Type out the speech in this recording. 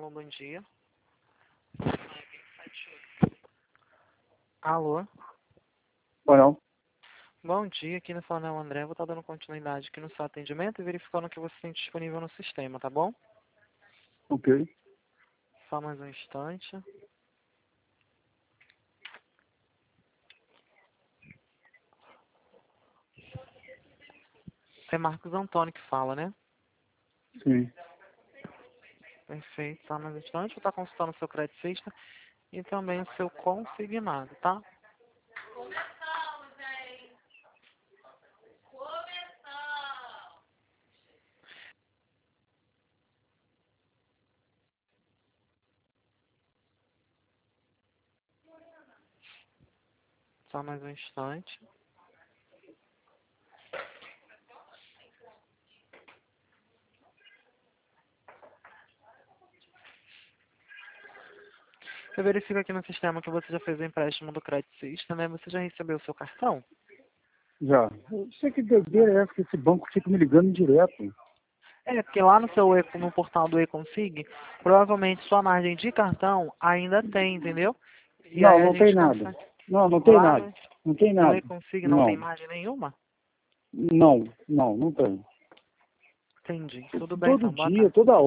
Alô, bom dia. Alô, Ou não? bom dia. Aqui no Fala André. Vou estar dando continuidade aqui no seu atendimento e verificando o que você tem disponível no sistema, tá bom? Ok. Só mais um instante. É Marcos Antônio que fala, né? Sim. Perfeito. Só mais um instante. Vou estar consultando o seu crédito e também o seu consignado, tá? Só mais um instante. Eu verifico aqui no sistema que você já fez o empréstimo do Credit System, né? Você já recebeu o seu cartão? Já. Eu sei que doideira é essa que esse banco fica me ligando direto. É, porque lá no seu no portal do eConsig, provavelmente sua margem de cartão ainda tem, entendeu? E Não, aí a não tem gente nada. consegue. Não, não tem Lá nada. Não tem no nada. eConsig não tem Não. margem nenhuma? Não, não tem. Entendi. Tudo bem Todo então, boa dia, tarde. toda